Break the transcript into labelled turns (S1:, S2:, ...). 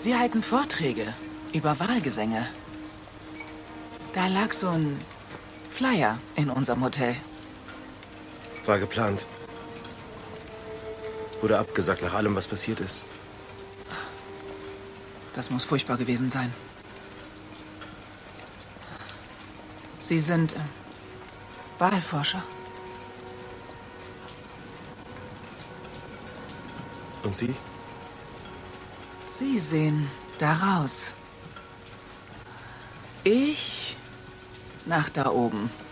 S1: Sie halten Vorträge über Wahlgesänge. Da lag so ein Flyer in unserem Hotel.
S2: War geplant. Wurde abgesagt nach allem, was passiert ist.
S1: Das muss furchtbar gewesen sein. Sie sind Wahlforscher.
S2: Und Sie?
S1: Sie sehen da raus. Ich nach da oben.